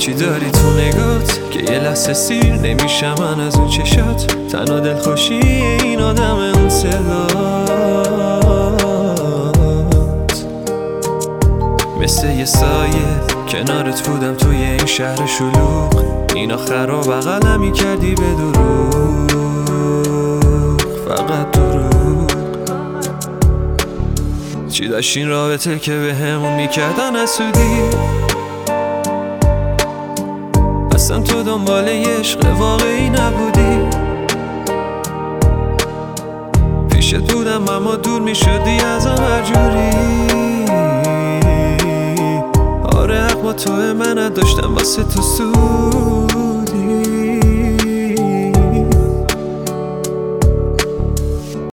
چی داری تو نگات که یه لحظه سیر نمیشم من از اون چشات؟ تنها دلخوشی این آدم اون صدات، مثل یه سایه کنارت بودم توی این شهر شلوغ، این آخر رو بغلم میکردی به دروغ، فقط دروغ. چی داشت این رابطه که به همون میکردن حسودی؟ اصلا تو دنبال یه عشق واقعی نبودی، پیشت بودم اما دور میشدی ازم هر جوری. آره حق با توه، من داشتم واسه تو سود.